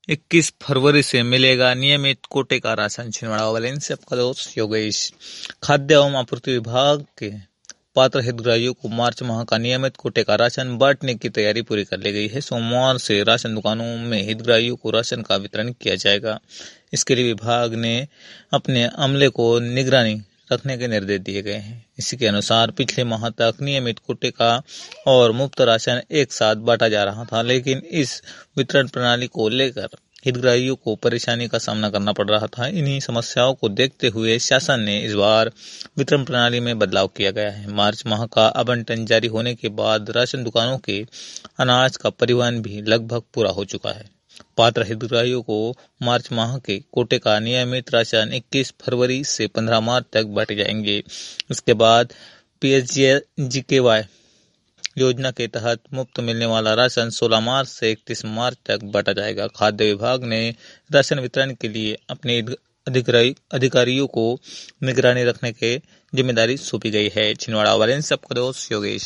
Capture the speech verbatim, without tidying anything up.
इक्कीस फरवरी से मिलेगा नियमित कोटे का राशन। छिंदवाड़ा वैलेंस से आपका दोस्त योगेश। खाद्य एवं आपूर्ति विभाग के पात्र हितग्राहियों को मार्च माह का नियमित कोटे का राशन बांटने की तैयारी पूरी कर ली गई है। सोमवार से राशन दुकानों में हितग्राहियों को राशन का वितरण किया जाएगा। इसके लिए विभाग ने अपने अमले को निगरानी रखने के निर्देश दिए गए हैं। इसी के अनुसार पिछले माह तक नियमित कोटे का और मुफ्त राशन एक साथ बांटा जा रहा था, लेकिन इस वितरण प्रणाली को लेकर हितग्राहियों को परेशानी का सामना करना पड़ रहा था। इन्हीं समस्याओं को देखते हुए शासन ने इस बार वितरण प्रणाली में बदलाव किया गया है। मार्च माह का आवंटन जारी होने के बाद राशन दुकानों के अनाज का परिवहन भी लगभग पूरा हो चुका है। पात्र हितग्राहियों को मार्च माह के कोटे का नियमित राशन इक्कीस फरवरी से पंद्रह मार्च तक बांटे जाएंगे। इसके बाद पीएसजीकेवाई योजना के तहत मुफ्त मिलने वाला राशन सोलह मार्च से इकतीस मार्च तक बांटा जाएगा। खाद्य विभाग ने राशन वितरण के लिए अपने अधिकारियों को निगरानी रखने की जिम्मेदारी सौंपी गई है। छिंदवाड़ा वैलेंस से आपका दोस्त योगेश।